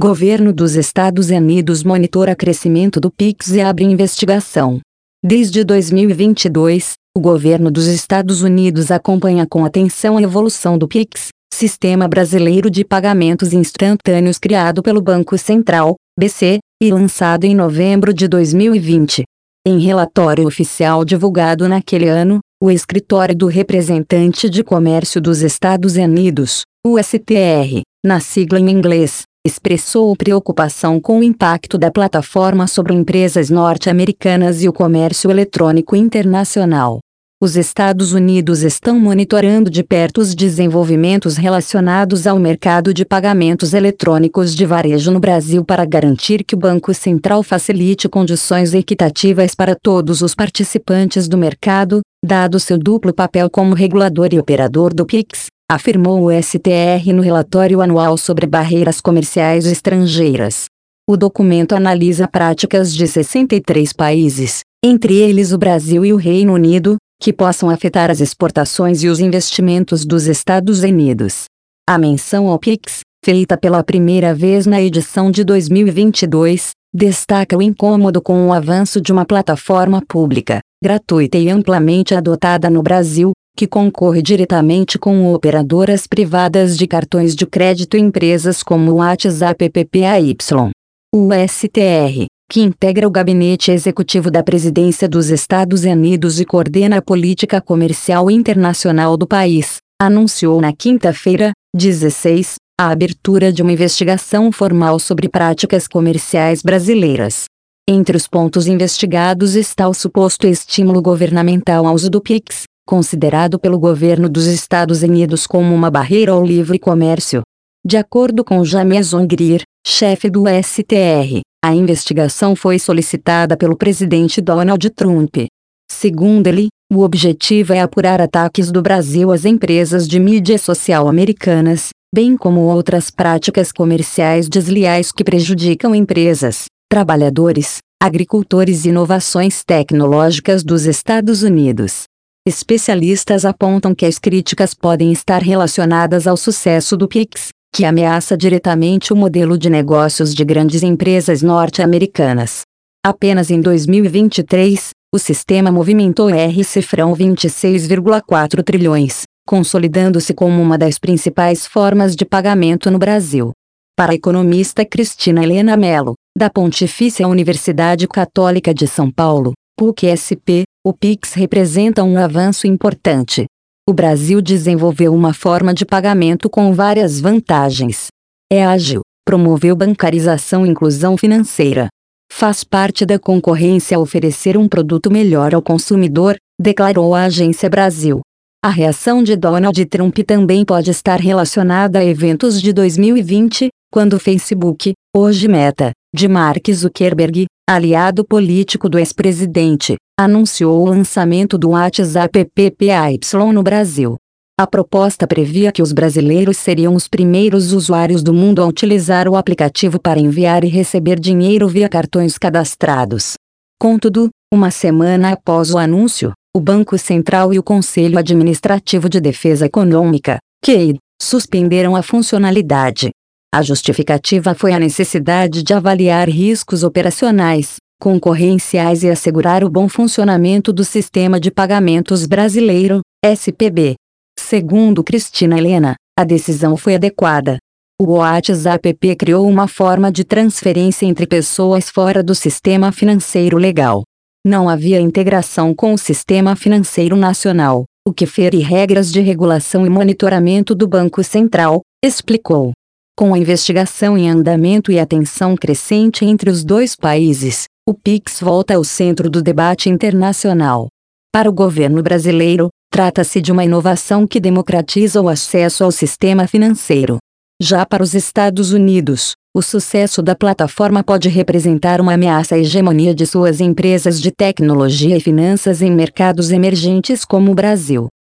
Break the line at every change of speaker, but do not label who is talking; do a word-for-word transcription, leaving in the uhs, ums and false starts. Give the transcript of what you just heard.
Governo dos Estados Unidos monitora crescimento do Pix e abre investigação. Desde dois mil e vinte e dois, o governo dos Estados Unidos acompanha com atenção a evolução do Pix, Sistema Brasileiro de Pagamentos Instantâneos criado pelo Banco Central, B C, e lançado em novembro de dois mil e vinte. Em relatório oficial divulgado naquele ano, o Escritório do Representante de Comércio dos Estados Unidos, o S T R, na sigla em inglês, expressou preocupação com o impacto da plataforma sobre empresas norte-americanas e o comércio eletrônico internacional. Os Estados Unidos estão monitorando de perto os desenvolvimentos relacionados ao mercado de pagamentos eletrônicos de varejo no Brasil para garantir que o Banco Central facilite condições equitativas para todos os participantes do mercado, dado seu duplo papel como regulador e operador do Pix, afirmou o S T R no relatório anual sobre barreiras comerciais estrangeiras. O documento analisa práticas de sessenta e três países, entre eles o Brasil e o Reino Unido, que possam afetar as exportações e os investimentos dos Estados Unidos. A menção ao Pix, feita pela primeira vez na edição de dois mil e vinte e dois, destaca o incômodo com o avanço de uma plataforma pública, gratuita e amplamente adotada no Brasil, que concorre diretamente com operadoras privadas de cartões de crédito e empresas como o WhatsApp P P A Y. O S T R, que integra o Gabinete Executivo da Presidência dos Estados Unidos e coordena a política comercial internacional do país, anunciou na quinta-feira, dezesseis, a abertura de uma investigação formal sobre práticas comerciais brasileiras. Entre os pontos investigados está o suposto estímulo governamental ao uso do Pix, considerado pelo governo dos Estados Unidos como uma barreira ao livre comércio. De acordo com Jameson Greer, chefe do S T R, a investigação foi solicitada pelo presidente Donald Trump. Segundo ele, o objetivo é apurar ataques do Brasil às empresas de mídia social americanas, bem como outras práticas comerciais desleais que prejudicam empresas, trabalhadores, agricultores e inovações tecnológicas dos Estados Unidos. Especialistas apontam que as críticas podem estar relacionadas ao sucesso do Pix, que ameaça diretamente o modelo de negócios de grandes empresas norte-americanas. Apenas em dois mil e vinte e três, o sistema movimentou R cifrão vinte e seis vírgula quatro trilhões, consolidando-se como uma das principais formas de pagamento no Brasil. Para a economista Cristina Helena Mello, da Pontifícia Universidade Católica de São Paulo, P U C S P, o Pix representa um avanço importante. O Brasil desenvolveu uma forma de pagamento com várias vantagens. É ágil, promoveu bancarização e inclusão financeira. Faz parte da concorrência oferecer um produto melhor ao consumidor, declarou a Agência Brasil. A reação de Donald Trump também pode estar relacionada a eventos de dois mil e vinte, quando o Facebook, hoje Meta, de Mark Zuckerberg, aliado político do ex-presidente, anunciou o lançamento do WhatsApp P P A Y no Brasil. A proposta previa que os brasileiros seriam os primeiros usuários do mundo a utilizar o aplicativo para enviar e receber dinheiro via cartões cadastrados. Contudo, uma semana após o anúncio, o Banco Central e o Conselho Administrativo de Defesa Econômica, C A D, suspenderam a funcionalidade. A justificativa foi a necessidade de avaliar riscos operacionais, concorrenciais e assegurar o bom funcionamento do Sistema de Pagamentos Brasileiro, S P B. Segundo Cristina Helena, a decisão foi adequada. O WhatsApp criou uma forma de transferência entre pessoas fora do sistema financeiro legal. Não havia integração com o Sistema Financeiro Nacional, o que fere regras de regulação e monitoramento do Banco Central, explicou. Com a investigação em andamento e a tensão crescente entre os dois países, o Pix volta ao centro do debate internacional. Para o governo brasileiro, trata-se de uma inovação que democratiza o acesso ao sistema financeiro. Já para os Estados Unidos, o sucesso da plataforma pode representar uma ameaça à hegemonia de suas empresas de tecnologia e finanças em mercados emergentes como o Brasil.